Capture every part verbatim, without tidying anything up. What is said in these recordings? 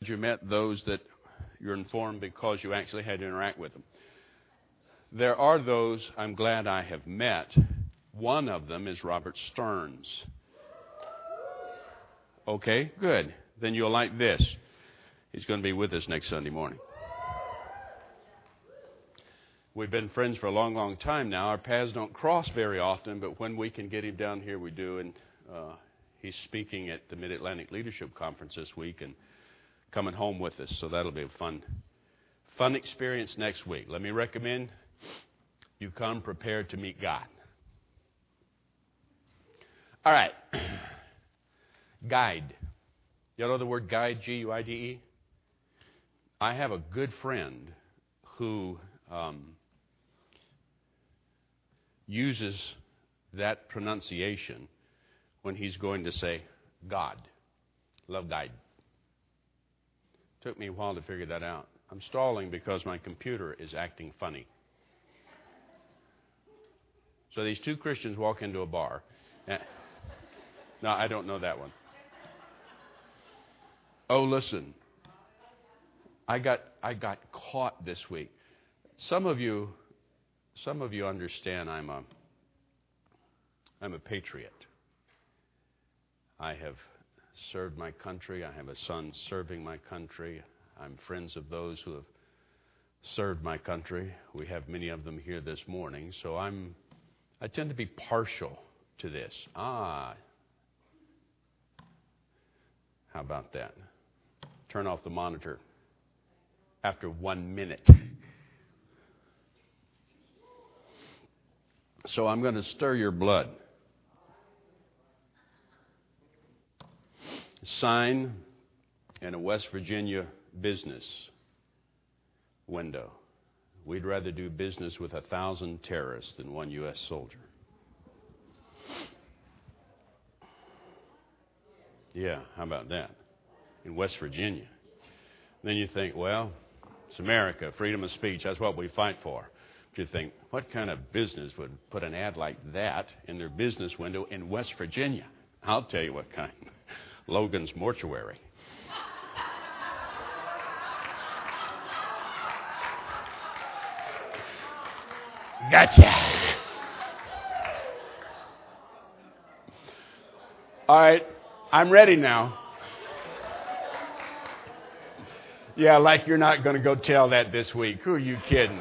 You met those that you're informed because you actually had to interact with them. There are those I'm glad I have met. One of them is Robert Stearns. Okay, good. Then you'll like this. He's going to be with us next Sunday morning. We've been friends for a long, long time now. Our paths don't cross very often, but when we can get him down here, we do. And uh, he's speaking at the Mid-Atlantic Leadership Conference this week and coming home with us. So that'll be a fun, fun experience next week. Let me recommend you come prepared to meet God. All right. Guide. You know the word guide, G U I D E? I have a good friend who um, uses that pronunciation when he's going to say God. Love guide. Took me a while to figure that out. I'm stalling because my computer is acting funny. So these two Christians walk into a bar. And, no, I don't know that one. Oh, listen. I got I got caught this week. Some of you some of you understand I'm a I'm a patriot. I have served my country. I have a son serving my country. I'm friends of those who have served my country. We have many of them here this morning. So I'm, I tend to be partial to this. Ah, how about that? Turn off the monitor after one minute. So I'm going to stir your blood. Sign in a West Virginia business window. We'd rather do business with a thousand terrorists than one U S soldier. Yeah, how about that? In West Virginia. Then you think, well, it's America, freedom of speech, that's what we fight for. But you think, what kind of business would put an ad like that in their business window in West Virginia? I'll tell you what kind. Logan's Mortuary. Gotcha. All right, I'm ready now. Yeah, like you're not going to go tell that this week. Who are you kidding?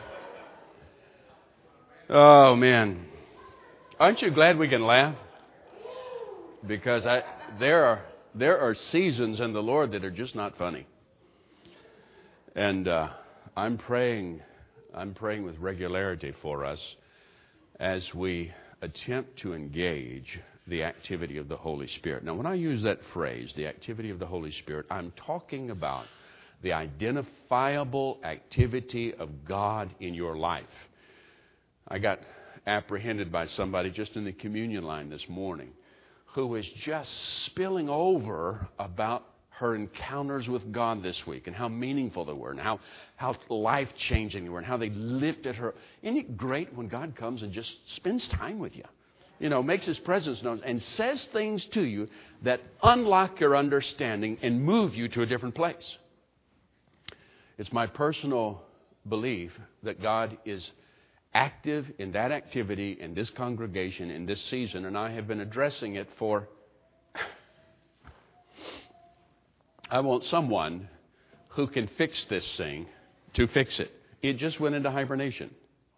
Oh, man. Aren't you glad we can laugh? Because I, there are there are seasons in the Lord that are just not funny. And uh, I'm praying, I'm praying with regularity for us as we attempt to engage the activity of the Holy Spirit. Now, when I use that phrase, the activity of the Holy Spirit, I'm talking about the identifiable activity of God in your life. I got apprehended by somebody just in the communion line this morning who was just spilling over about her encounters with God this week and how meaningful they were and how, how life-changing they were and how they lifted her. Isn't it great when God comes and just spends time with you? You know, makes His presence known and says things to you that unlock your understanding and move you to a different place. It's my personal belief that God is active in that activity in this congregation in this season, and I have been addressing it for I want someone who can fix this thing to fix it. It just went into hibernation.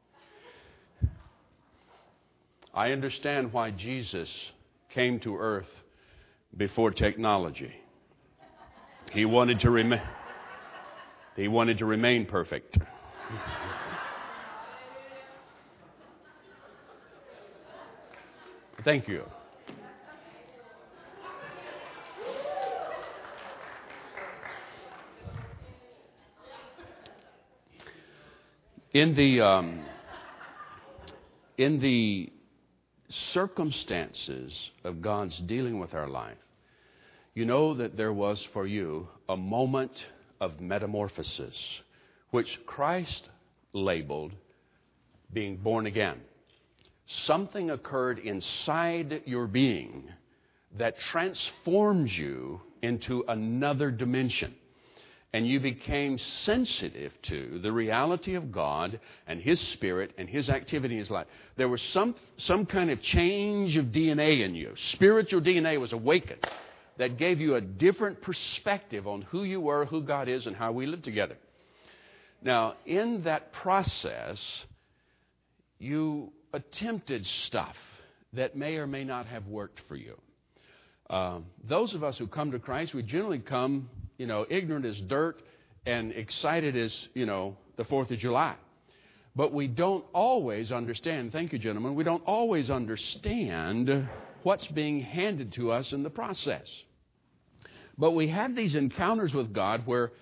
I understand why Jesus came to earth before technology. He wanted to remain He wanted to remain perfect. Thank you. In the um, in the circumstances of God's dealing with our life, you know that there was for you a moment of metamorphosis, which Christ labeled being born again. Something occurred inside your being that transforms you into another dimension. and you became sensitive to the reality of God and His Spirit and His activity in His life. There was some, some kind of change of D N A in you. Spiritual D N A was awakened that gave you a different perspective on who you were, who God is, and how we live together. Now, in that process, you attempted stuff that may or may not have worked for you. Uh, those of us who come to Christ, we generally come, you know, ignorant as dirt and excited as, you know, the fourth of July. But we don't always understand, thank you, gentlemen, we don't always understand what's being handed to us in the process. But we have these encounters with God where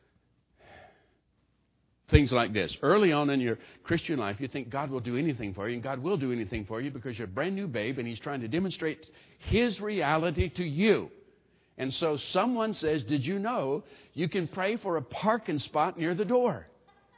things like this. Early on in your Christian life, you think God will do anything for you, and God will do anything for you because you're a brand new babe, and He's trying to demonstrate His reality to you. And so someone says, did you know you can pray for a parking spot near the door?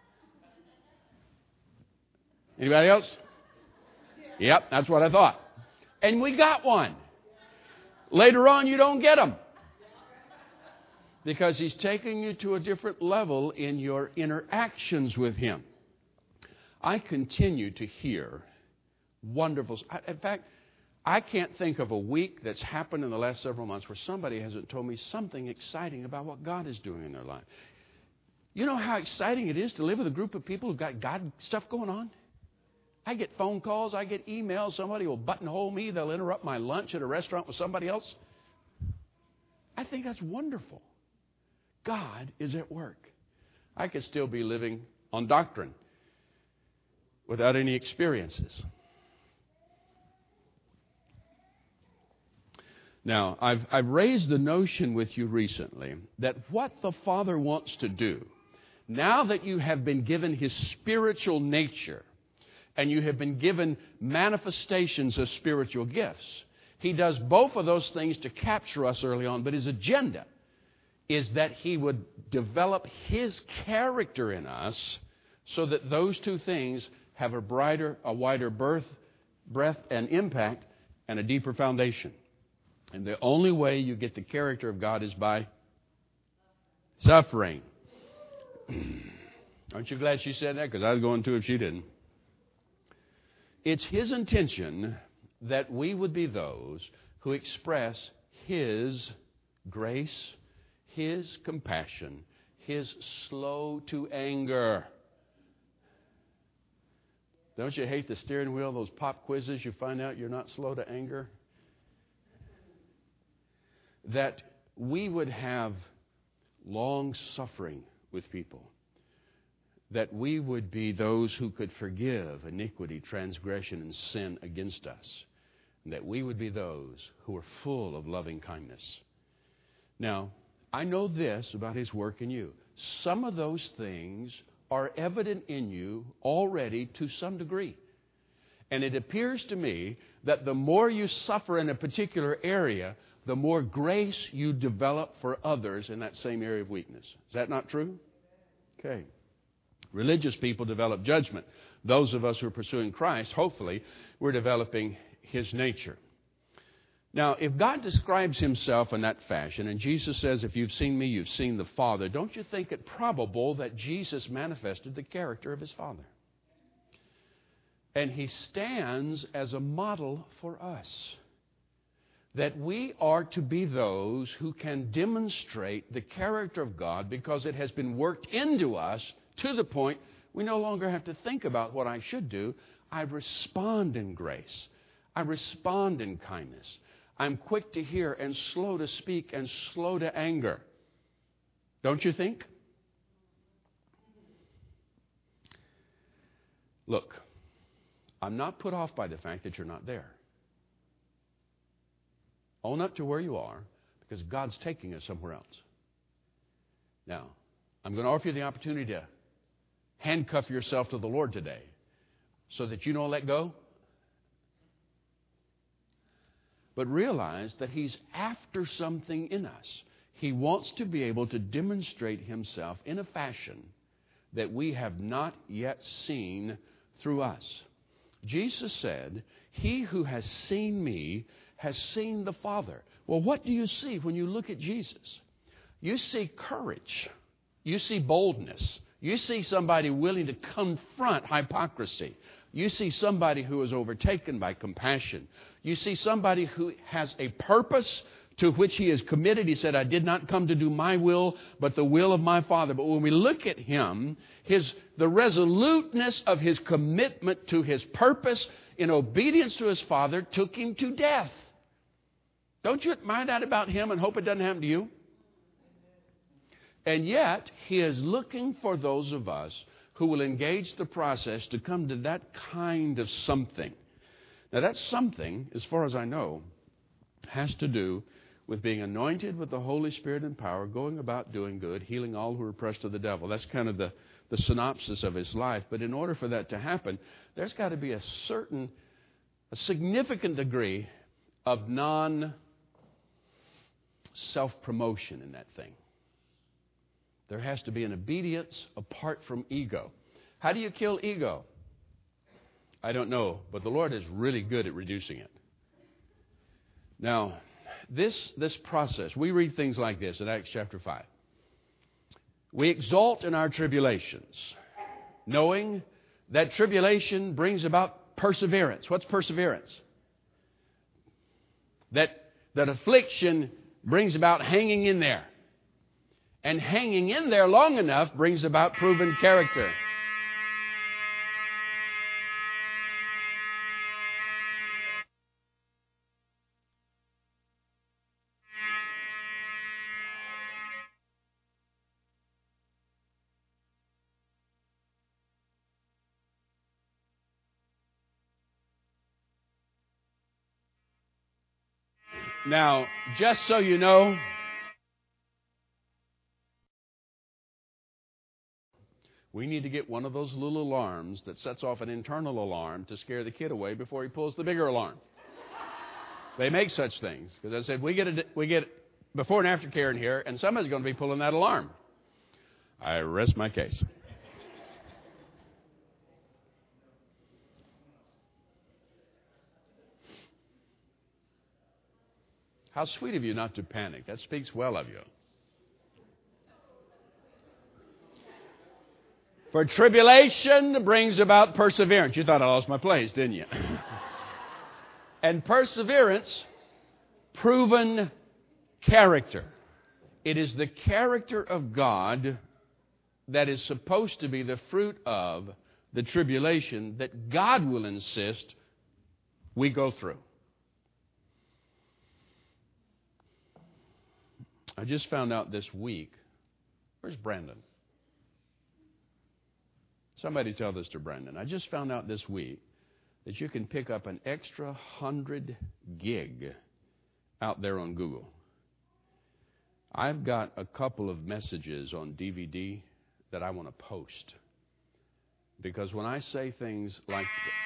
Anybody else? Yep, that's what I thought. And we got one. Later on, you don't get them. Because He's taking you to a different level in your interactions with Him. I continue to hear wonderful... In fact, I can't think of a week that's happened in the last several months where somebody hasn't told me something exciting about what God is doing in their life. You know how exciting it is to live with a group of people who've got God stuff going on? I get phone calls, I get emails, somebody will buttonhole me, they'll interrupt my lunch at a restaurant with somebody else. I think that's wonderful. God is at work. I could still be living on doctrine without any experiences. Now, I've, I've raised the notion with you recently that what the Father wants to do, now that you have been given His spiritual nature and you have been given manifestations of spiritual gifts, He does both of those things to capture us early on, but His agenda is that He would develop His character in us so that those two things have a brighter, a wider birth, breadth and impact and a deeper foundation. And the only way you get the character of God is by suffering. Aren't you glad she said that? Because I was going to if she didn't. It's His intention that we would be those who express His grace, His compassion, His slow to anger. Don't you hate the steering wheel, those pop quizzes, you find out you're not slow to anger? That we would have long suffering with people. That we would be those who could forgive iniquity, transgression, and sin against us. And that we would be those who are full of loving kindness. Now, I know this about His work in you. Some of those things are evident in you already to some degree. And it appears to me that the more you suffer in a particular area, the more grace you develop for others in that same area of weakness. Is that not true? Okay. Religious people develop judgment. Those of us who are pursuing Christ, hopefully, we're developing His nature. Now, if God describes Himself in that fashion, and Jesus says, if you've seen me, you've seen the Father, don't you think it probable that Jesus manifested the character of His Father? And He stands as a model for us. That we are to be those who can demonstrate the character of God because it has been worked into us to the point we no longer have to think about what I should do. I respond in grace. I respond in kindness. I'm quick to hear and slow to speak and slow to anger. Don't you think? Look, I'm not put off by the fact that you're not there. Own up to where you are because God's taking us somewhere else. Now, I'm going to offer you the opportunity to handcuff yourself to the Lord today so that you don't let go. But realize that He's after something in us. He wants to be able to demonstrate Himself in a fashion that we have not yet seen through us. Jesus said, "He who has seen me has seen the Father." Well, what do you see when you look at Jesus? You see courage. You see boldness. You see somebody willing to confront hypocrisy. You see somebody who is overtaken by compassion. You see somebody who has a purpose to which he is committed. He said, I did not come to do my will, but the will of my Father. But when we look at him, his the resoluteness of his commitment to his purpose in obedience to his Father took him to death. Don't you admire that about him and hope it doesn't happen to you? And yet, he is looking for those of us who will engage the process to come to that kind of something. Now, that something, as far as I know, has to do with being anointed with the Holy Spirit and power, going about doing good, healing all who are oppressed of the devil. That's kind of the, the synopsis of his life. But in order for that to happen, there's got to be a certain, a significant degree of non-self-promotion in that thing. There has to be an obedience apart from ego. How do you kill ego? I don't know, but the Lord is really good at reducing it. Now, this, this process, we read things like this in Acts chapter five. We exult in our tribulations, knowing that tribulation brings about perseverance. What's perseverance? That, that affliction brings about hanging in there. And hanging in there long enough brings about proven character. Now, just so you know, we need to get one of those little alarms that sets off an internal alarm to scare the kid away before he pulls the bigger alarm. They make such things. Because I said, we get a, we get before and after care in here, and somebody's going to be pulling that alarm. I rest my case. How sweet of you not to panic. That speaks well of you. For tribulation brings about perseverance. You thought I lost my place, didn't you? And perseverance, proven character. It is the character of God that is supposed to be the fruit of the tribulation that God will insist we go through. I just found out this week. Where's Brandon? Somebody tell this to Brandon. I just found out this week that you can pick up an extra hundred gig out there on Google. I've got a couple of messages on D V D that I want to post. Because when I say things like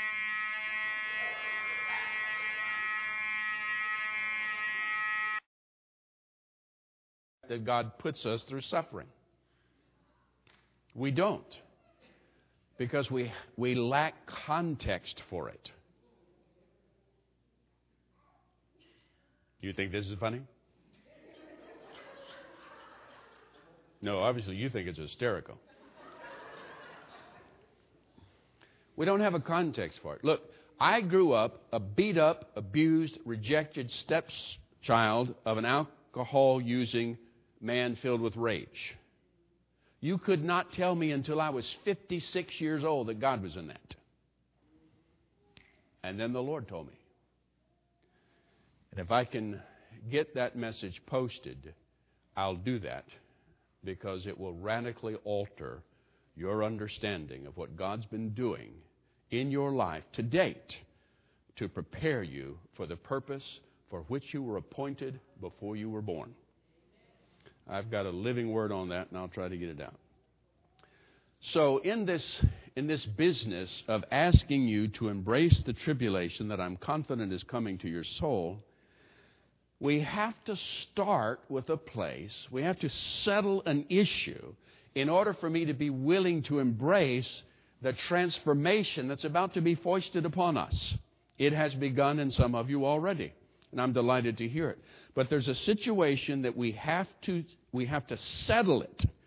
that God puts us through suffering. We don't. Because we, we lack context for it. You think this is funny? No, obviously you think it's hysterical. We don't have a context for it. Look, I grew up a beat up, abused, rejected stepchild of an alcohol-using man filled with rage. You could not tell me until I was fifty-six years old that God was in that. And then the Lord told me. And if I can get that message posted, I'll do that because it will radically alter your understanding of what God's been doing in your life to date to prepare you for the purpose for which you were appointed before you were born. I've got a living word on that, and I'll try to get it out. So in this, in this business of asking you to embrace the tribulation that I'm confident is coming to your soul, we have to start with a place. We have to settle an issue in order for me to be willing to embrace the transformation that's about to be foisted upon us. It has begun in some of you already, and I'm delighted to hear it. But there's a situation that we have to we have to settle it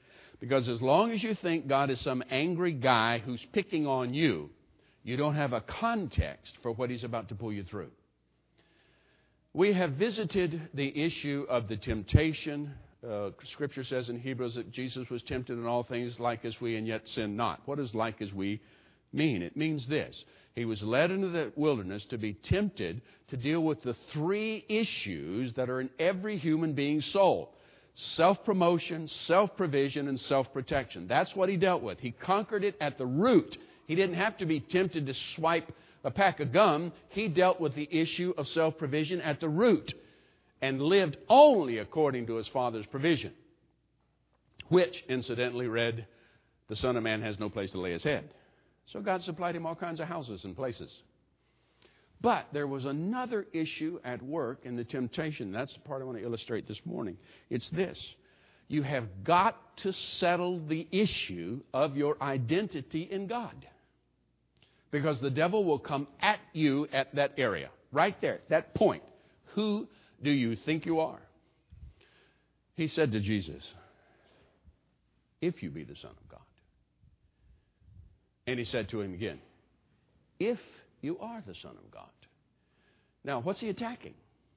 Because as long as you think God is some angry guy who's picking on you, you don't have a context for what He's about to pull you through. We have visited the issue of the temptation. Uh, Scripture says in Hebrews that Jesus was tempted in all things like as we, and yet sinned not. What does like as we mean? It means this. He was led into the wilderness to be tempted to deal with the three issues that are in every human being's soul. Self-promotion, self-provision, and self-protection. That's what He dealt with. He conquered it at the root. He didn't have to be tempted to swipe a pack of gum. He dealt with the issue of self-provision at the root and lived only according to His Father's provision, which, incidentally, read, the Son of Man has no place to lay His head. So God supplied Him all kinds of houses and places. But there was another issue at work in the temptation. That's the part I want to illustrate this morning. It's this. You have got to settle the issue of your identity in God. Because the devil will come at you at that area, right there, that point. Who do you think you are? He said to Jesus, if you be the Son of God. And He said to him again, if you are the Son of God. Now, what's He attacking?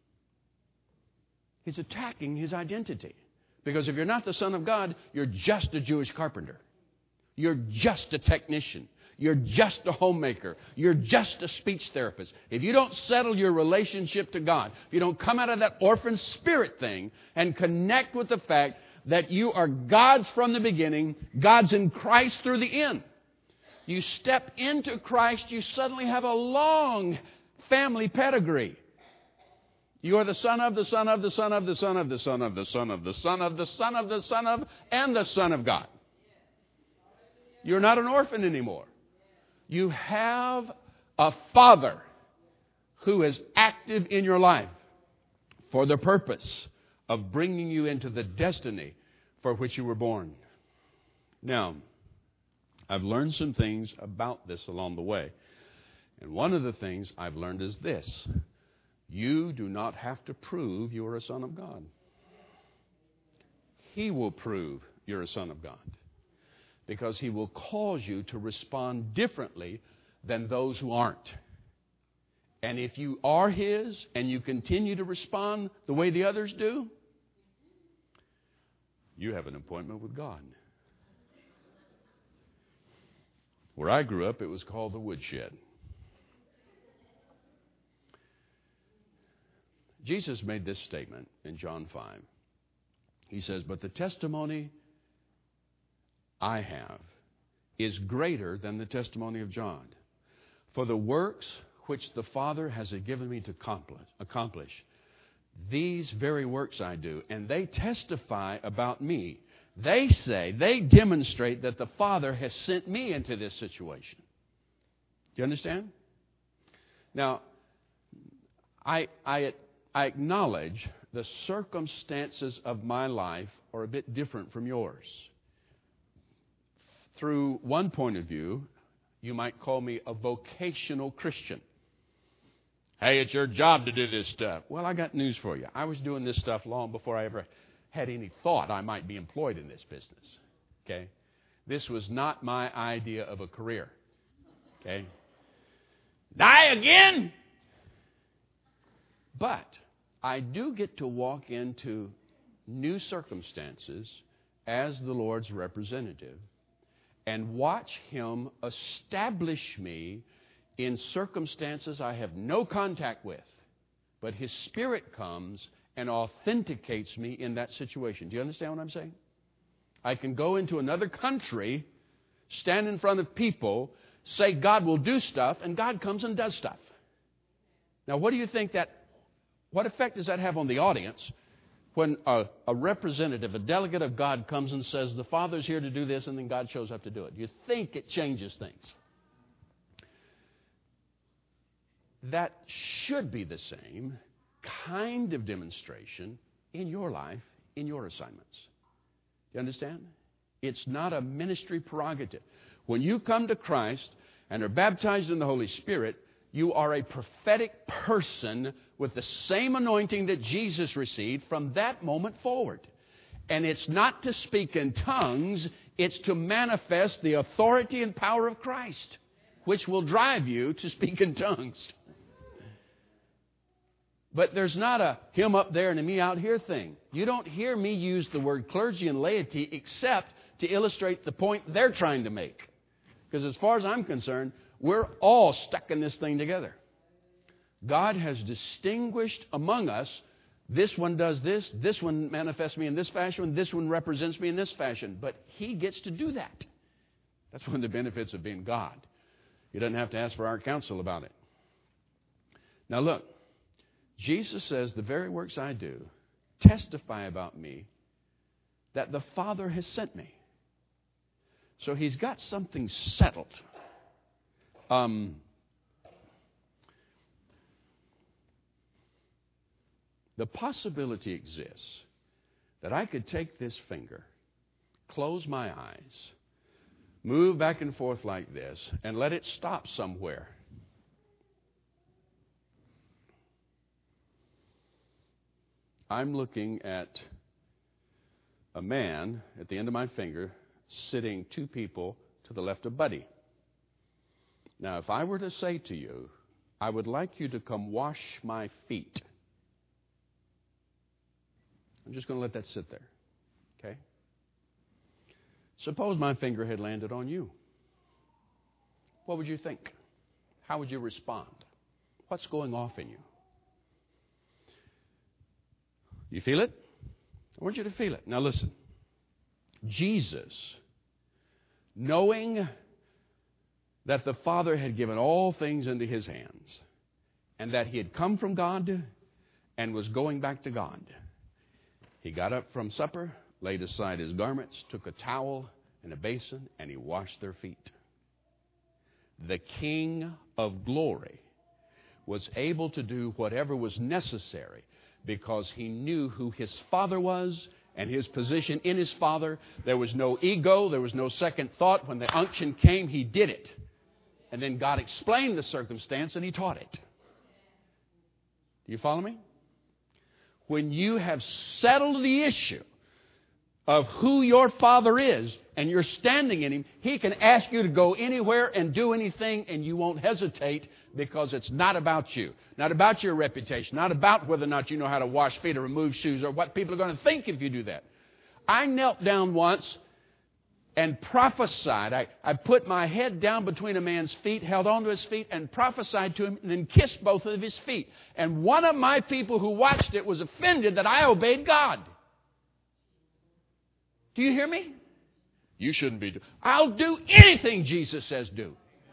He's attacking His identity. Because if you're not the Son of God, you're just a Jewish carpenter. You're just a technician. You're just a homemaker. You're just a speech therapist. If you don't settle your relationship to God, if you don't come out of that orphan spirit thing and connect with the fact that you are God's from the beginning, God's in Christ through the end. You step into Christ, you suddenly have a long family pedigree. You are the son of the son of the son of the son of the son of the son of the son of the son of the son of and the Son of God. You're not an orphan anymore. You have a Father who is active in your life for the purpose of bringing you into the destiny for which you were born. Now, I've learned some things about this along the way. And one of the things I've learned is this. You do not have to prove you are a son of God. He will prove you're a son of God. Because He will cause you to respond differently than those who aren't. And if you are His and you continue to respond the way the others do, you have an appointment with God. Where I grew up, it was called the woodshed. Jesus made this statement in John five. He says, but the testimony I have is greater than the testimony of John. For the works which the Father has given me to accomplish, these very works I do, and they testify about me. They say, they demonstrate that the Father has sent me into this situation. Do you understand? Now, I, I, I acknowledge the circumstances of my life are a bit different from yours. Through one point of view, you might call me a vocational Christian. Hey, it's your job to do this stuff. Well, I got news for you. I was doing this stuff long before I ever had any thought I might be employed in this business. Okay? This was not my idea of a career. Okay? Die again? But I do get to walk into new circumstances as the Lord's representative and watch Him establish me in circumstances I have no contact with. But His Spirit comes and authenticates me in that situation. Do you understand what I'm saying? I can go into another country, stand in front of people, say God will do stuff, and God comes and does stuff. Now, what do you think that, what effect does that have on the audience when a, a representative, a delegate of God comes and says, the Father's here to do this, and then God shows up to do it? You think it changes things. That should be the same kind of demonstration in your life, in your assignments. You understand? It's not a ministry prerogative. When you come to Christ and are baptized in the Holy Spirit, you are a prophetic person with the same anointing that Jesus received from that moment forward. And it's not to speak in tongues, it's to manifest the authority and power of Christ, which will drive you to speak in tongues. But there's not a him up there and a me out here thing. You don't hear me use the word clergy and laity except to illustrate the point they're trying to make. Because as far as I'm concerned, we're all stuck in this thing together. God has distinguished among us, this one does this, this one manifests me in this fashion, this one represents me in this fashion. But He gets to do that. That's one of the benefits of being God. He doesn't have to ask for our counsel about it. Now look, Jesus says, the very works I do testify about me that the Father has sent me. So He's got something settled. Um, the possibility exists that I could take this finger, close my eyes, move back and forth like this, and let it stop somewhere. I'm looking at a man at the end of my finger sitting two people to the left of Buddy. Now, if I were to say to you, I would like you to come wash my feet. I'm just going to let that sit there. Okay? Suppose my finger had landed on you. What would you think? How would you respond? What's going off in you? You feel it? I want you to feel it. Now listen. Jesus, knowing that the Father had given all things into His hands, and that He had come from God and was going back to God, He got up from supper, laid aside His garments, took a towel and a basin, and He washed their feet. The King of glory was able to do whatever was necessary because He knew who His Father was and His position in His Father. There was no ego. There was no second thought. When the unction came, He did it. And then God explained the circumstance and He taught it. Do you follow me? When you have settled the issue of who your Father is and you're standing in Him, He can ask you to go anywhere and do anything and you won't hesitate because it's not about you. Not about your reputation. Not about whether or not you know how to wash feet or remove shoes or what people are going to think if you do that. I knelt down once and prophesied. I, I put my head down between a man's feet, held onto his feet, and prophesied to him, and then kissed both of his feet. And one of my people who watched it was offended that I obeyed God. Do you hear me? You shouldn't be doing. I'll do anything Jesus says do.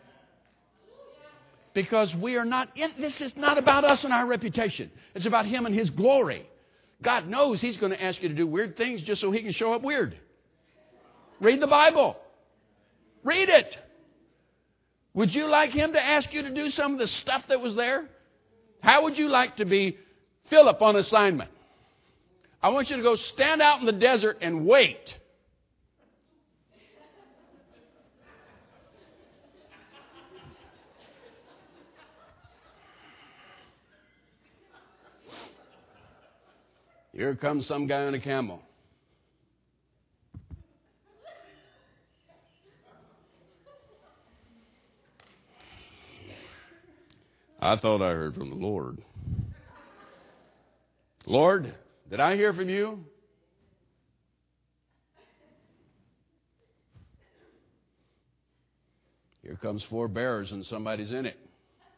Because we are not in, this is not about us and our reputation. It's about Him and His glory. God knows He's going to ask you to do weird things just so He can show up weird. Read the Bible. Read it. Would you like Him to ask you to do some of the stuff that was there? How would you like to be Philip on assignment? I want you to go stand out in the desert and wait. Here comes some guy on a camel. I thought I heard from the Lord. Lord, did I hear from you? Here comes four bearers and somebody's in it.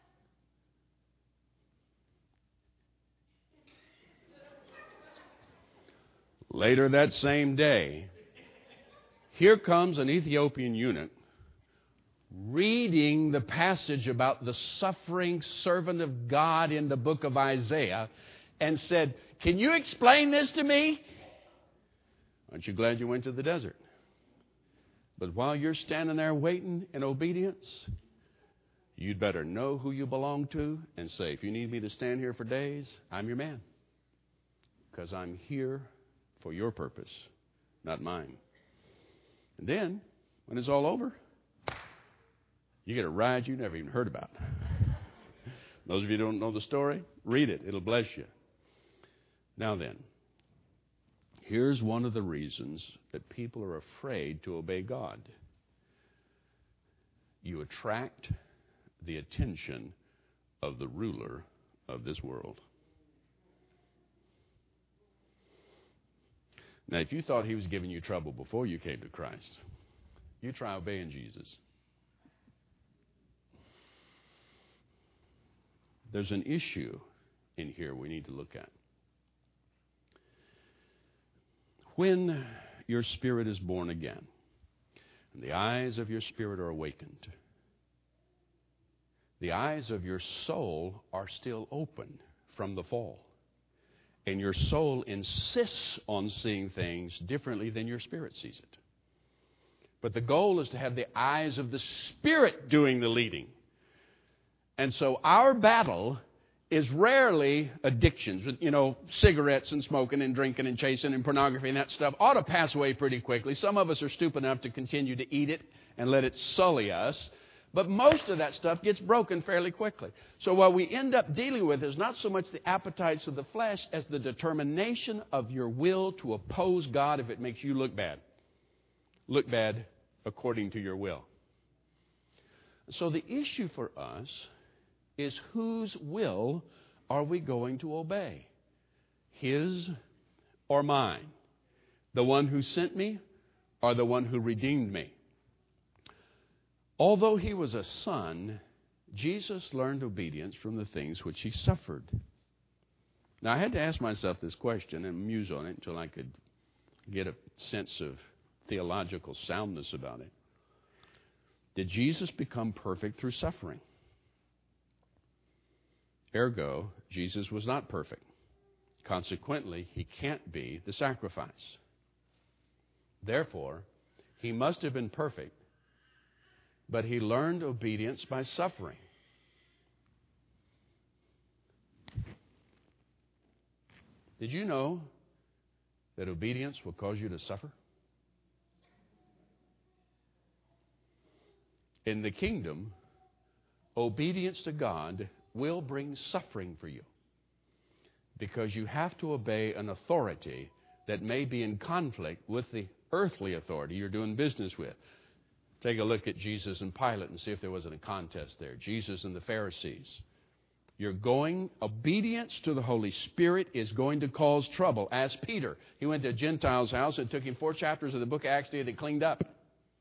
Later that same day, here comes an Ethiopian eunuch reading the passage about the suffering servant of God in the book of Isaiah and said, "Can you explain this to me?" Aren't you glad you went to the desert? But while you're standing there waiting in obedience, you'd better know who you belong to and say, if you need me to stand here for days, I'm your man. Because I'm here for your purpose, not mine. And then, when it's all over, you get a ride you never even heard about. Those of you who don't know the story, read it. It'll bless you. Now then, Here's one of the reasons that people are afraid to obey God. You attract the attention of the ruler of this world. Now, if you thought he was giving you trouble before you came to Christ, you try obeying Jesus. There's an issue in here we need to look at. When your spirit is born again, and the eyes of your spirit are awakened, the eyes of your soul are still open from the fall. And your soul insists on seeing things differently than your spirit sees it. But the goal is to have the eyes of the Spirit doing the leading. And so our battle is rarely addictions. You know, cigarettes and smoking and drinking and chasing and pornography and that stuff ought to pass away pretty quickly. Some of us are stupid enough to continue to eat it and let it sully us. But most of that stuff gets broken fairly quickly. So what we end up dealing with is not so much the appetites of the flesh as the determination of your will to oppose God if it makes you look bad. Look bad according to your will. So the issue for us is whose will are we going to obey? His or mine? The one who sent me or the one who redeemed me? Although he was a son, Jesus learned obedience from the things which he suffered. Now, I had to ask myself this question and muse on it until I could get a sense of theological soundness about it. Did Jesus become perfect through suffering? Ergo, Jesus was not perfect. Consequently, he can't be the sacrifice. Therefore, he must have been perfect. But he learned obedience by suffering. Did you know that obedience will cause you to suffer? In the kingdom, obedience to God will bring suffering for you because you have to obey an authority that may be in conflict with the earthly authority you're doing business with. Take a look at Jesus and Pilate and see if there wasn't a contest there. Jesus and the Pharisees. You're going, obedience to the Holy Spirit is going to cause trouble. Ask Peter. He went to a Gentile's house. It took him four chapters of the book of Acts to get it cleaned up.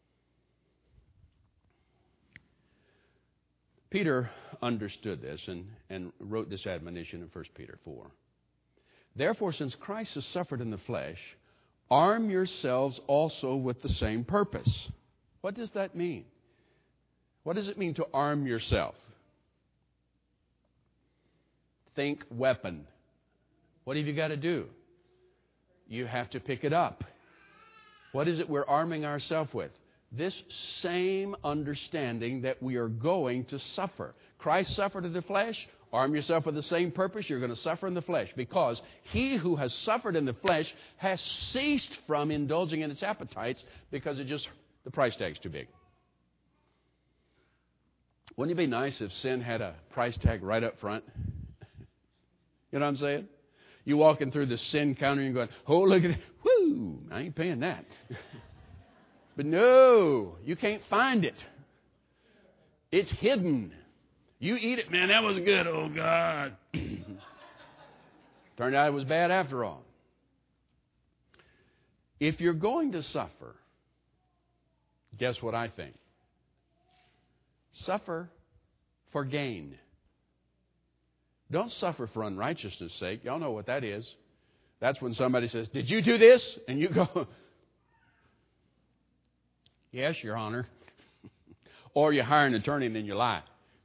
Peter understood this and, and wrote this admonition in First Peter four. Therefore, since Christ has suffered in the flesh, arm yourselves also with the same purpose. What does that mean? What does it mean to arm yourself? Think weapon. What have you got to do? You have to pick it up. What is it we're arming ourselves with? This same understanding that we are going to suffer. Christ suffered in the flesh. Arm yourself with the same purpose. You're going to suffer in the flesh because he who has suffered in the flesh has ceased from indulging in its appetites because it just the price tag's too big. Wouldn't it be nice if sin had a price tag right up front? You know what I'm saying? You walking through the sin counter and you're going, oh, look at it. Whoo, I ain't paying that. But no, you can't find it. It's hidden. You eat it, man, that was good. Oh, God. Turned out it was bad after all. If you're going to suffer, guess what I think? Suffer for gain. Don't suffer for unrighteousness' sake. Y'all know what that is. That's when somebody says, did you do this? And you go, yes, Your Honor. Or you hire an attorney and then you lie.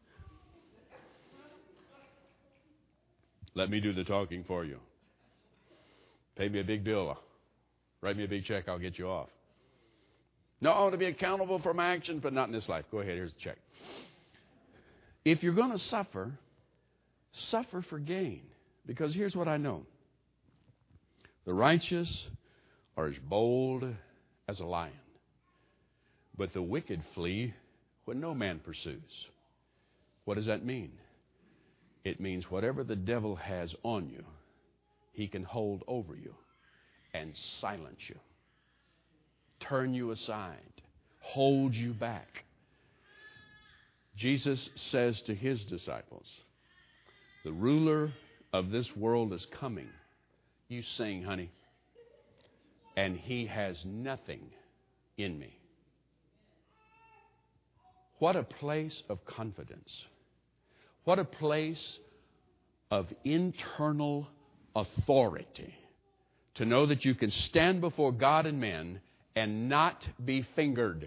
Let me do the talking for you. Pay me a big bill. Write me a big check. I'll get you off. No, I want to be accountable for my actions, but not in this life. Go ahead. Here's the check. If you're going to suffer, suffer for gain. Because here's what I know. The righteous are as bold as a lion. But the wicked flee when no man pursues. What does that mean? It means whatever the devil has on you, he can hold over you. and silence you, turn you aside, hold you back. Jesus says to his disciples, the ruler of this world is coming. You sing, honey. And he has nothing in me. What a place of confidence. What a place of internal authority to know that you can stand before God and men and not be fingered,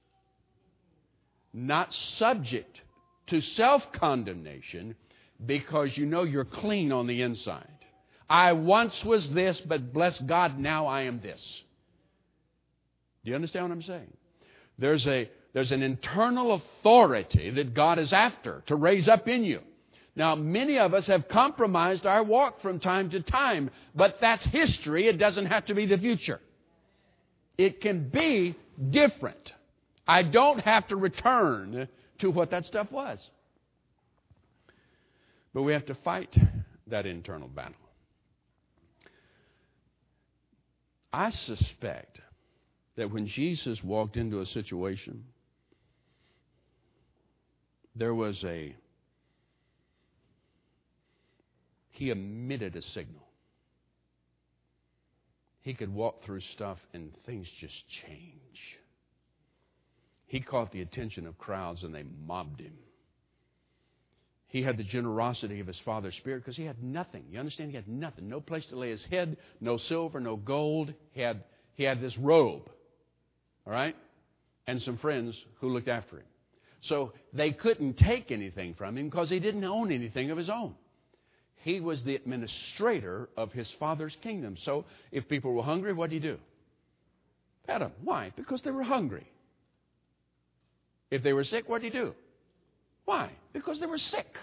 not subject to self-condemnation because you know you're clean on the inside. I once was this, but bless God, now I am this. Do you understand what I'm saying? There's a there's an internal authority that God is after to raise up in you. Now, many of us have compromised our walk from time to time, but that's history. It doesn't have to be the future. It can be different. I don't have to return to what that stuff was. But we have to fight that internal battle. I suspect that when Jesus walked into a situation, there was a, he emitted a signal. He could walk through stuff and things just change. He caught the attention of crowds and they mobbed him. He had the generosity of his Father's Spirit because he had nothing. You understand? He had nothing. No place to lay his head, no silver, no gold. He had, he had this robe, all right, and some friends who looked after him. So they couldn't take anything from him because he didn't own anything of his own. He was the administrator of his Father's kingdom. So if people were hungry, what did he do? Fed them. Why? Because they were hungry. If they were sick, what did he do? Why? Because they were sick.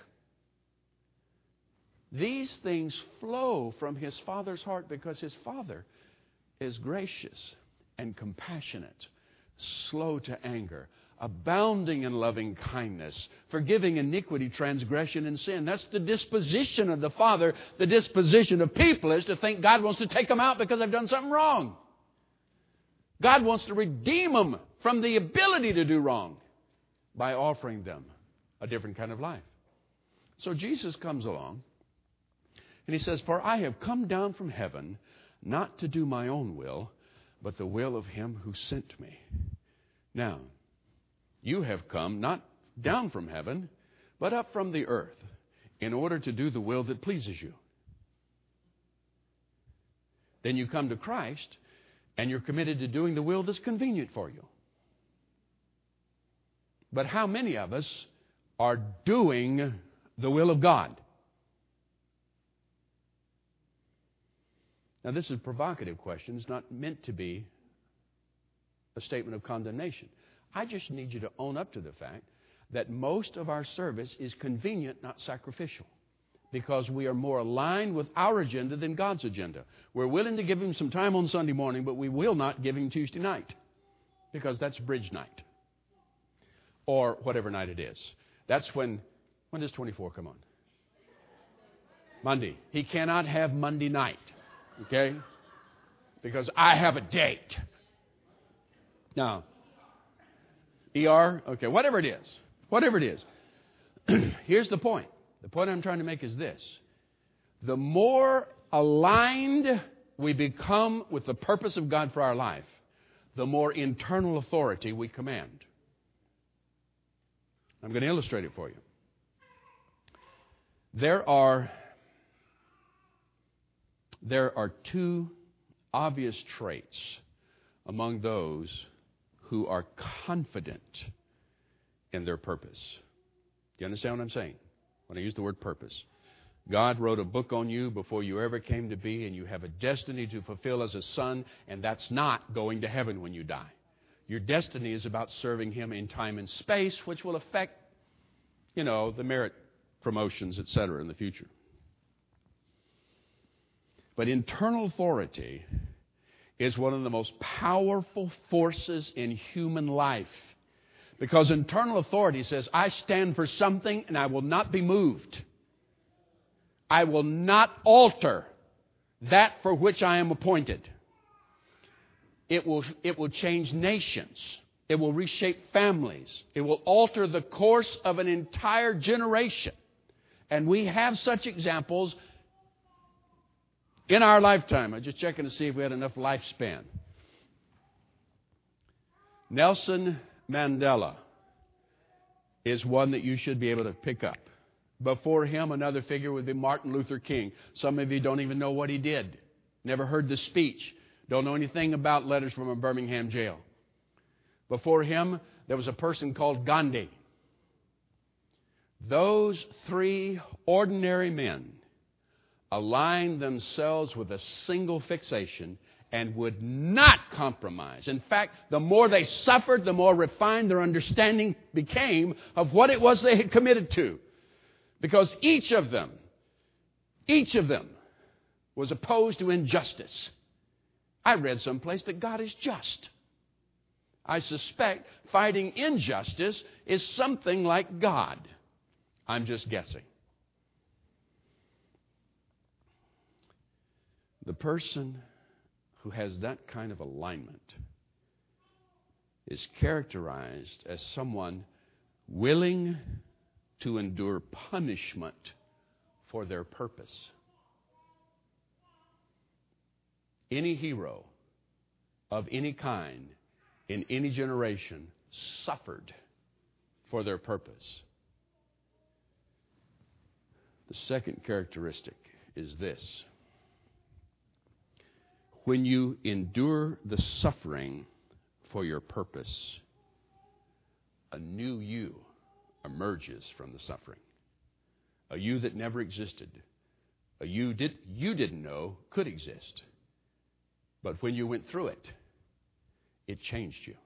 These things flow from his Father's heart because his Father is gracious and compassionate, slow to anger, abounding in loving kindness, forgiving iniquity, transgression, and sin. That's the disposition of the Father. The disposition of people is to think God wants to take them out because they've done something wrong. God wants to redeem them from the ability to do wrong by offering them a different kind of life. So Jesus comes along and he says, "For I have come down from heaven not to do my own will, but the will of him who sent me." Now, you have come not down from heaven, but up from the earth in order to do the will that pleases you. Then you come to Christ and you're committed to doing the will that's convenient for you. But how many of us are doing the will of God? Now, this is a provocative question. It's not meant to be a statement of condemnation. I just need you to own up to the fact that most of our service is convenient, not sacrificial, because we are more aligned with our agenda than God's agenda. We're willing to give him some time on Sunday morning, but we will not give him Tuesday night because that's bridge night or whatever night it is. That's when, when does twenty-four come on? Monday. He cannot have Monday night, okay? Because I have a date. Now, E R, okay, whatever it is, whatever it is. Here's the point. The point I'm trying to make is this. The more aligned we become with the purpose of God for our life, the more internal authority we command. I'm going to illustrate it for you. There are, there are two obvious traits among those who are confident in their purpose. Do you understand what I'm saying when I use the word purpose? God wrote a book on you before you ever came to be, and you have a destiny to fulfill as a son, and that's not going to heaven when you die. Your destiny is about serving him in time and space, which will affect, you know, the merit promotions, et cetera, in the future. But internal authority is one of the most powerful forces in human life. Because internal authority says, I stand for something and I will not be moved. I will not alter that for which I am appointed. It will, it will change nations. It will reshape families. It will alter the course of an entire generation. And we have such examples in our lifetime. I'm just checking to see if we had enough lifespan. Nelson Mandela is one that you should be able to pick up. Before him, another figure would be Martin Luther King. Some of you don't even know what he did. Never heard the speech. Don't know anything about letters from a Birmingham jail. Before him, there was a person called Gandhi. Those three ordinary men aligned themselves with a single fixation and would not compromise. In fact, the more they suffered, the more refined their understanding became of what it was they had committed to. Because each of them, each of them was opposed to injustice. I read someplace that God is just. I suspect fighting injustice is something like God. I'm just guessing. The person who has that kind of alignment is characterized as someone willing to endure punishment for their purpose. Any hero of any kind in any generation suffered for their purpose. The second characteristic is this. When you endure the suffering for your purpose, a new you emerges from the suffering. A you that never existed. A you did, you didn't know could exist. But when you went through it, it changed you.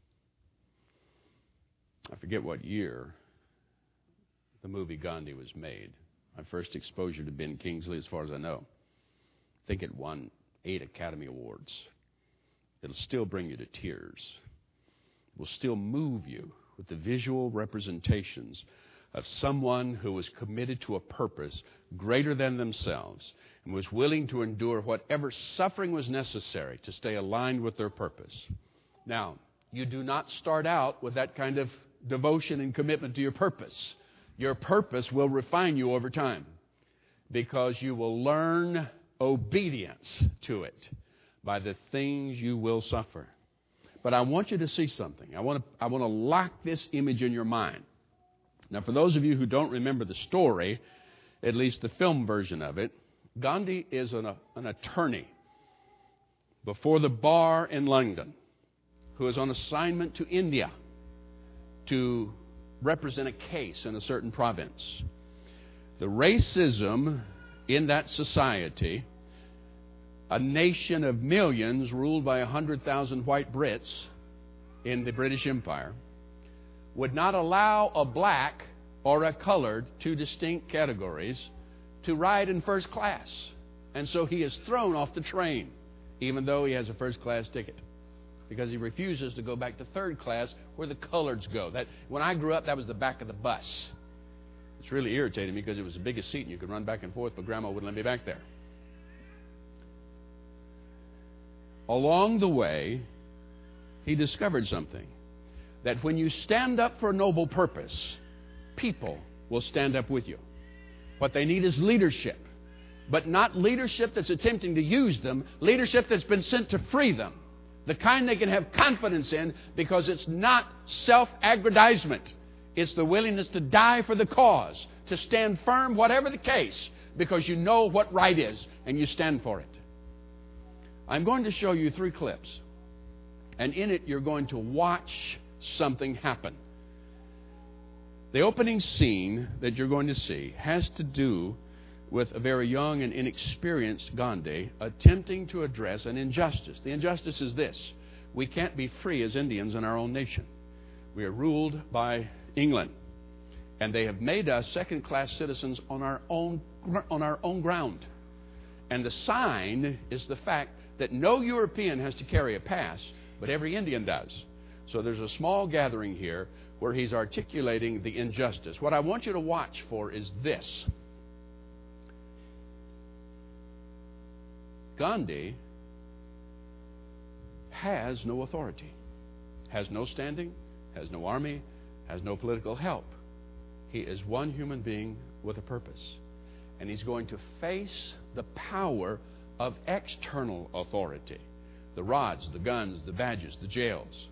I forget what year the movie Gandhi was made. My first exposure to Ben Kingsley, as far as I know. I think it won eight Academy Awards. It'll still bring you to tears. It will still move you with the visual representations of someone who was committed to a purpose greater than themselves and was willing to endure whatever suffering was necessary to stay aligned with their purpose. Now, you do not start out with that kind of devotion and commitment to your purpose. Your purpose will refine you over time because you will learn obedience to it by the things you will suffer. But I want you to see something. I want to, I want to lock this image in your mind. Now, for those of you who don't remember the story, at least the film version of it, Gandhi is an, an attorney before the bar in London who is on assignment to India to represent a case in a certain province. The racism in that society, a nation of millions ruled by one hundred thousand white Brits in the British Empire, would not allow a black or a colored, two distinct categories, to ride in first class. And so he is thrown off the train, even though he has a first class ticket, because he refuses to go back to third class where the coloreds go. That, when I grew up, that was the back of the bus. It's really irritating me because it was the biggest seat and you could run back and forth, but Grandma wouldn't let me back there. Along the way, he discovered something. That when you stand up for a noble purpose, people will stand up with you. What they need is leadership. But not leadership that's attempting to use them. Leadership that's been sent to free them. The kind they can have confidence in because it's not self-aggrandizement. It's the willingness to die for the cause. To stand firm, whatever the case, because you know what right is and you stand for it. I'm going to show you three clips. And in it, you're going to watch something happen. The opening scene that you're going to see has to do with a very young and inexperienced Gandhi attempting to address an injustice. The injustice is this. We can't be free as Indians in our own nation. We are ruled by England. And they have made us second-class citizens on our own, on our own ground. And the sign is the fact that no European has to carry a pass, but every Indian does. So there's a small gathering here where he's articulating the injustice. What I want you to watch for is this. Gandhi has no authority, has no standing, has no army, has no political help. He is one human being with a purpose. And he's going to face the power of external authority. The rods, the guns, the badges, the jails.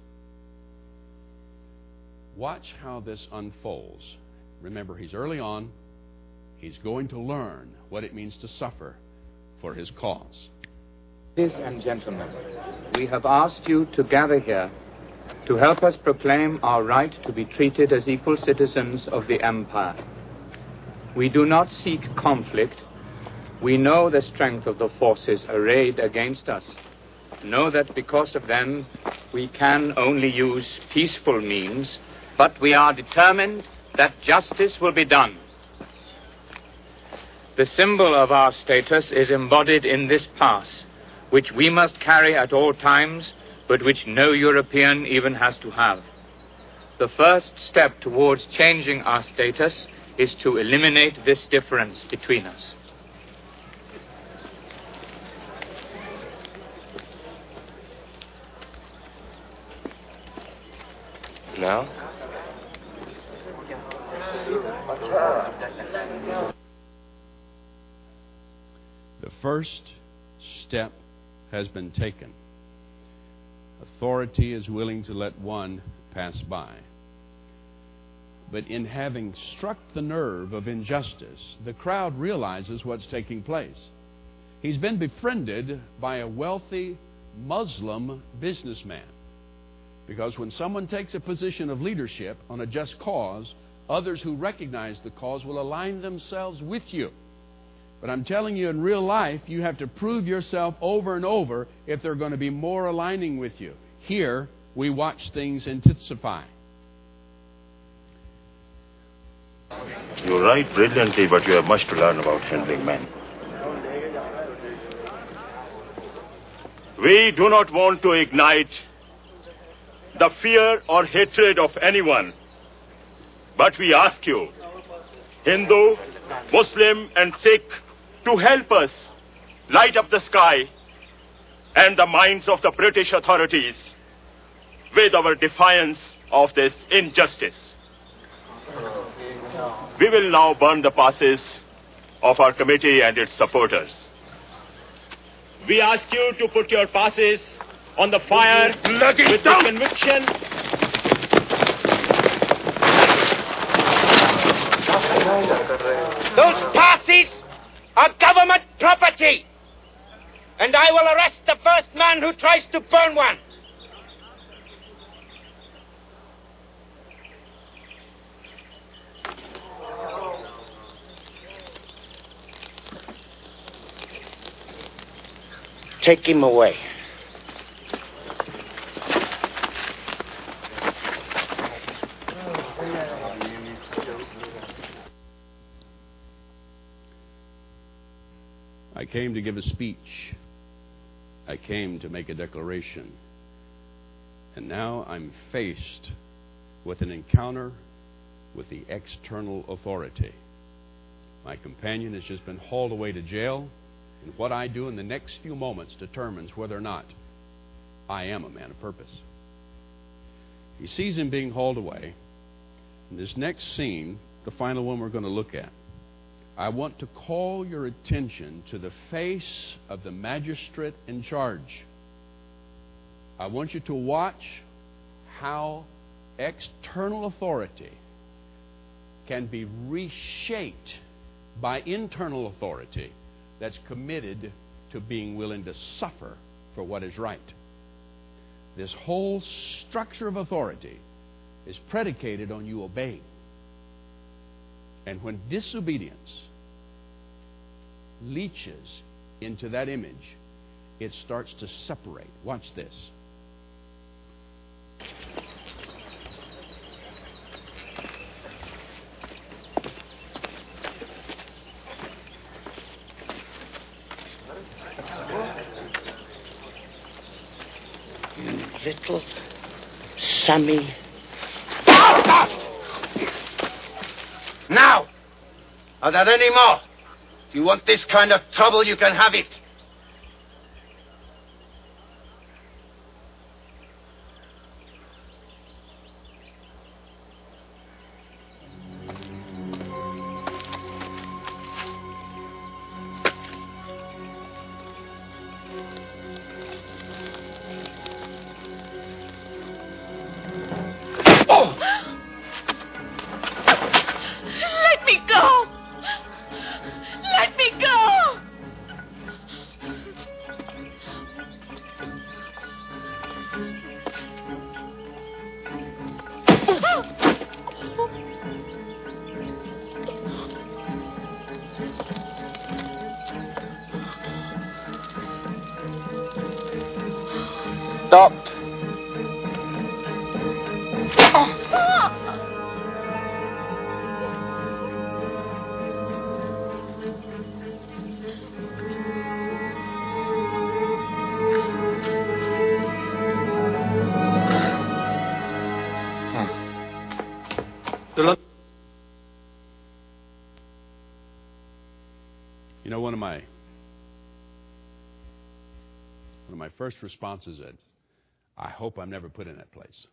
Watch how this unfolds. Remember, he's early on. He's going to learn what it means to suffer for his cause. Ladies and gentlemen, we have asked you to gather here to help us proclaim our right to be treated as equal citizens of the empire. We do not seek conflict. We know the strength of the forces arrayed against us. Know that because of them, we can only use peaceful means, but we are determined that justice will be done. The symbol of our status is embodied in this pass, which we must carry at all times, but which no European even has to have. The first step towards changing our status is to eliminate this difference between us. Now? The first step has been taken. Authority is willing to let one pass by. But in having struck the nerve of injustice, the crowd realizes what's taking place. He's been befriended by a wealthy Muslim businessman. Because when someone takes a position of leadership on a just cause, others who recognize the cause will align themselves with you. But I'm telling you, in real life, you have to prove yourself over and over if they're going to be more aligning with you. Here, we watch things intensify. You write brilliantly, but you have much to learn about handling men. We do not want to ignite the fear or hatred of anyone, but we ask you, Hindu, Muslim, and Sikh, to help us light up the sky and the minds of the British authorities with our defiance of this injustice. We will now burn the passes of our committee and its supporters. We ask you to put your passes on the fire Bloody with down. the conviction those passes are government property, and I will arrest the first man who tries to burn one. Take him away. I came to give a speech. I came to make a declaration. And now I'm faced with an encounter with the external authority. My companion has just been hauled away to jail, and what I do in the next few moments determines whether or not I am a man of purpose. He sees him being hauled away. In this next scene, the final one we're going to look at, I want to call your attention to the face of the magistrate in charge. I want you to watch how external authority can be reshaped by internal authority that's committed to being willing to suffer for what is right. This whole structure of authority is predicated on you obeying. And when disobedience leaches into that image, it starts to separate. Watch this. You little Sammy. Now! Are there any more? If you want this kind of trouble, you can have it. Let me go! Let me go! Stop. You know, one of my one of my first responses is, I hope I'm never put in that place.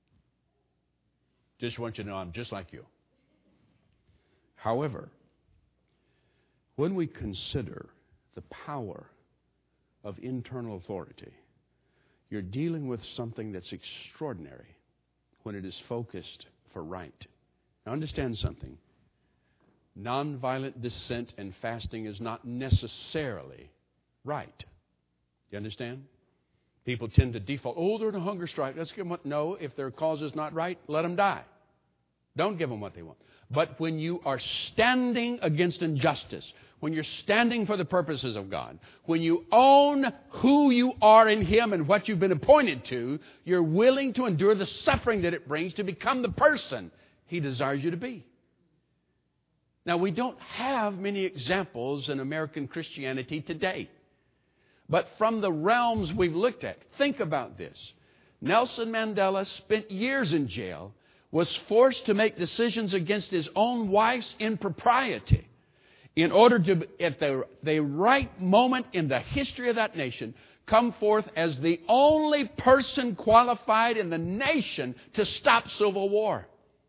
Just want you to know I'm just like you. However, when we consider the power of internal authority, you're dealing with something that's extraordinary when it is focused for right. Now understand something. Nonviolent dissent and fasting is not necessarily right. You understand? People tend to default, oh, they're in a hunger strike. Let's give them what. No, if their cause is not right, let them die. Don't give them what they want. But when you are standing against injustice, when you're standing for the purposes of God, when you own who you are in Him and what you've been appointed to, you're willing to endure the suffering that it brings to become the person He desires you to be. Now, we don't have many examples in American Christianity today. But from the realms we've looked at, think about this. Nelson Mandela spent years in jail, was forced to make decisions against his own wife's impropriety in order to, at the, the right moment in the history of that nation, come forth as the only person qualified in the nation to stop civil war.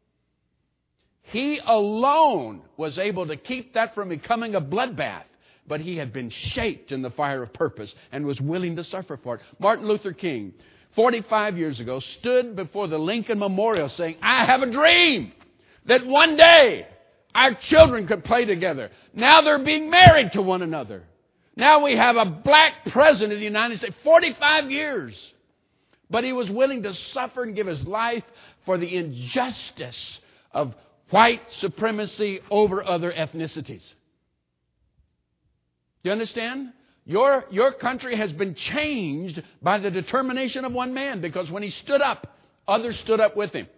He alone was able to keep that from becoming a bloodbath. But he had been shaped in the fire of purpose and was willing to suffer for it. Martin Luther King, forty-five years ago, stood before the Lincoln Memorial saying, I have a dream that one day our children could play together. Now they're being married to one another. Now we have a black president of the United States. forty-five years. But he was willing to suffer and give his life for the injustice of white supremacy over other ethnicities. Do you understand? Your, your country has been changed by the determination of one man, because when he stood up, others stood up with him.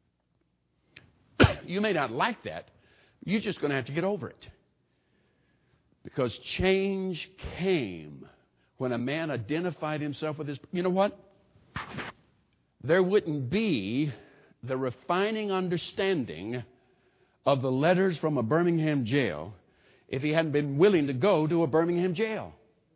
You may not like that. You're just going to have to get over it. Because change came when a man identified himself with his... You know what? There wouldn't be the refining understanding of the letters from a Birmingham jail if he hadn't been willing to go to a Birmingham jail.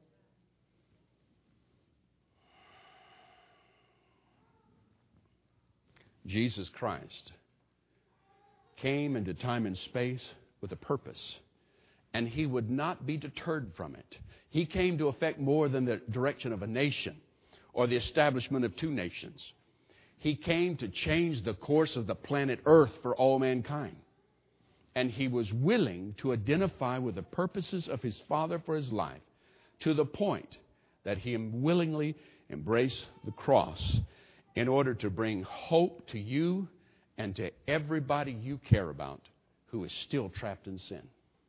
Jesus Christ came into time and space with a purpose, and He would not be deterred from it. He came to affect more than the direction of a nation or the establishment of two nations. He came to change the course of the planet Earth for all mankind. And He was willing to identify with the purposes of His Father for His life, to the point that He willingly embraced the cross in order to bring hope to you and to everybody you care about who is still trapped in sin.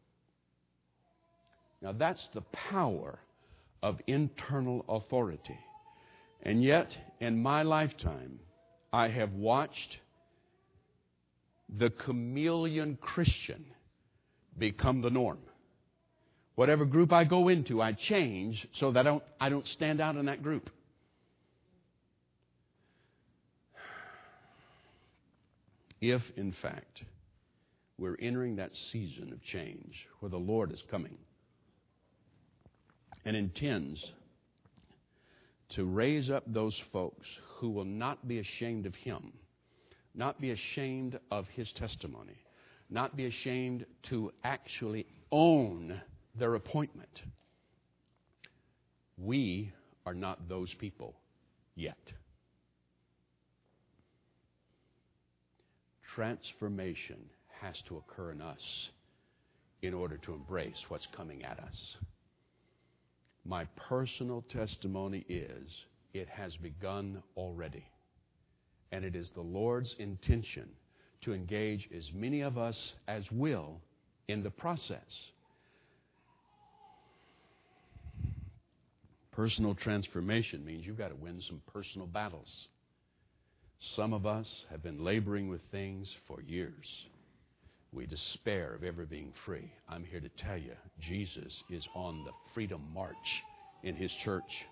Now that's the power of internal authority. And yet, in my lifetime, I have watched the chameleon Christian become the norm. Whatever group I go into, I change so that I don't, I don't stand out in that group. If, in fact, we're entering that season of change where the Lord is coming and intends to raise up those folks who will not be ashamed of Him, not be ashamed of His testimony, not be ashamed to actually own their appointment. We are not those people yet. transformation has to occur in us in order to embrace what's coming at us. My personal testimony is it has begun already. And it is the Lord's intention to engage as many of us as will in the process. Personal transformation means you've got to win some personal battles. Some of us have been laboring with things for years. We despair of ever being free. I'm here to tell you, Jesus is on the freedom march in His church.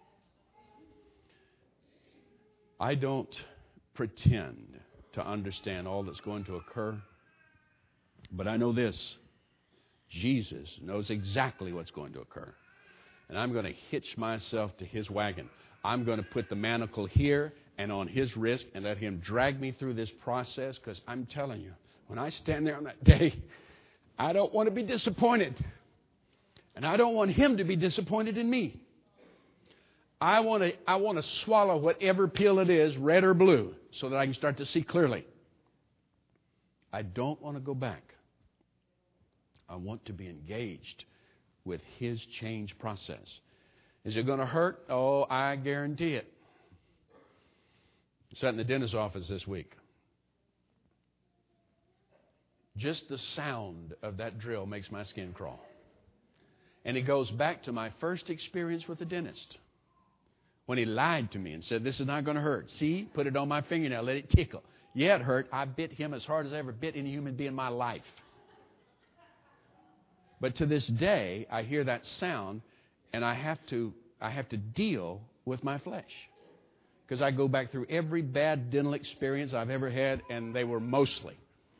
I don't pretend to understand all that's going to occur, but I know this. Jesus knows exactly what's going to occur. And I'm going to hitch myself to His wagon. I'm going to put the manacle here and on His wrist and let Him drag me through this process, because I'm telling you, when I stand there on that day, I don't want to be disappointed. And I don't want Him to be disappointed in me. I want to I want to swallow whatever pill it is, red or blue, so that I can start to see clearly. I don't want to go back. I want to be engaged with His change process. Is it going to hurt? Oh, I guarantee it. I sat in the dentist's office this week. Just the sound of that drill makes my skin crawl. And it goes back to my first experience with the dentist, when he lied to me and said, this is not going to hurt. See, put it on my fingernail, let it tickle. Yeah, it hurt. I bit him as hard as I ever bit any human being in my life. But to this day, I hear that sound, and I have to, I have to deal with my flesh. Because I go back through every bad dental experience I've ever had, and they were mostly.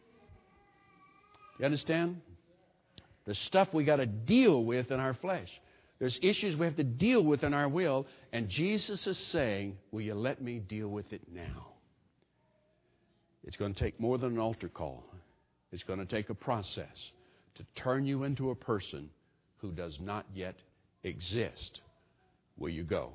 You understand? The stuff we got to deal with in our flesh. There's issues we have to deal with in our will, and Jesus is saying, will you let me deal with it now? It's going to take more than an altar call. It's going to take a process to turn you into a person who does not yet exist. Will you go?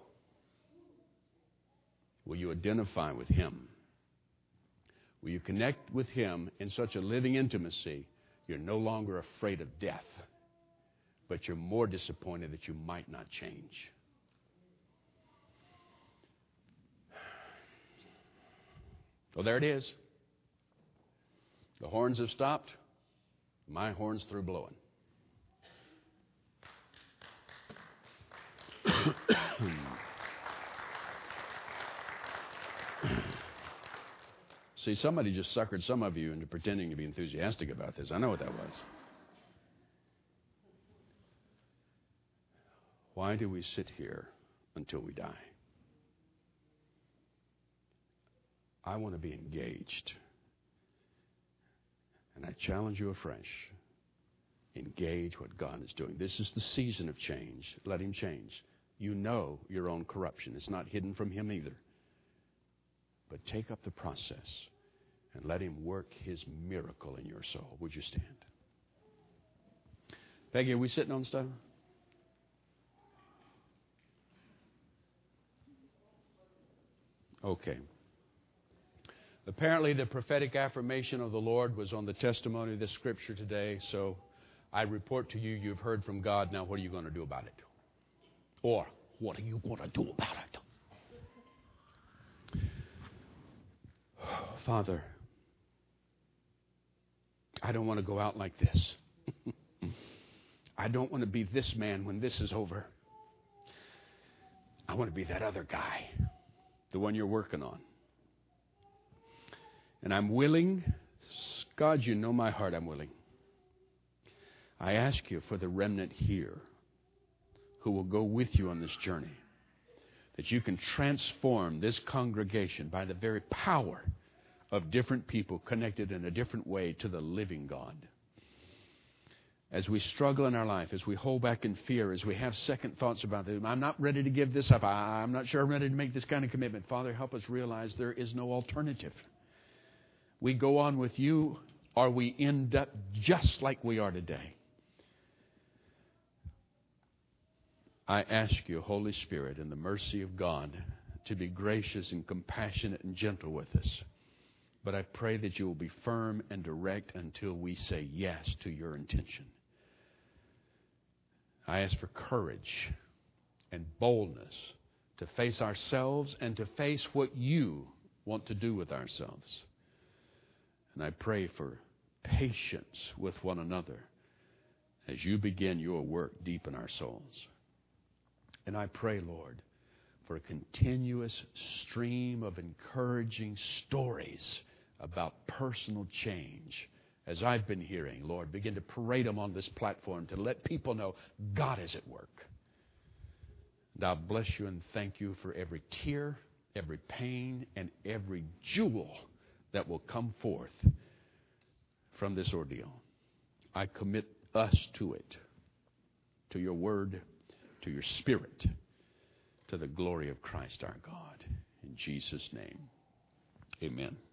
Will you identify with Him? Will you connect with Him in such a living intimacy, you're no longer afraid of death, but you're more disappointed that you might not change? Well, there it is. The horns have stopped. My horn's through blowing. See, somebody just suckered some of you into pretending to be enthusiastic about this. I know what that was. Why do we sit here until we die? I want to be engaged. And I challenge you afresh. Engage what God is doing. This is the season of change. Let Him change. You know your own corruption. It's not hidden from Him either. But take up the process and let Him work His miracle in your soul. Would you stand? Peggy, are we sitting on stuff? Okay. Apparently the prophetic affirmation of the Lord was on the testimony of this scripture today, so I report to you, you've heard from God. Now what are you going to do about it? Or what are you going to do about it? Father, I don't want to go out like this. I don't want to be this man when this is over. I want to be that other guy, the one you're working on. And I'm willing, God, you know my heart, I'm willing. I ask you for the remnant here who will go with you on this journey, that you can transform this congregation by the very power of different people connected in a different way to the living God. As we struggle in our life, as we hold back in fear, as we have second thoughts about this, I'm not ready to give this up. I, I'm not sure I'm ready to make this kind of commitment. Father, help us realize there is no alternative. We go on with you, or we end up just like we are today. I ask you, Holy Spirit, in the mercy of God, to be gracious and compassionate and gentle with us. But I pray that you will be firm and direct until we say yes to your intention. I ask for courage and boldness to face ourselves and to face what you want to do with ourselves. And I pray for patience with one another as you begin your work deep in our souls. And I pray, Lord, for a continuous stream of encouraging stories about personal change. As I've been hearing, Lord, begin to parade them on this platform to let people know God is at work. And I'll bless you and thank you for every tear, every pain, and every jewel that will come forth from this ordeal. I commit us to it, to your word, to your spirit, to the glory of Christ our God. In Jesus' name, amen.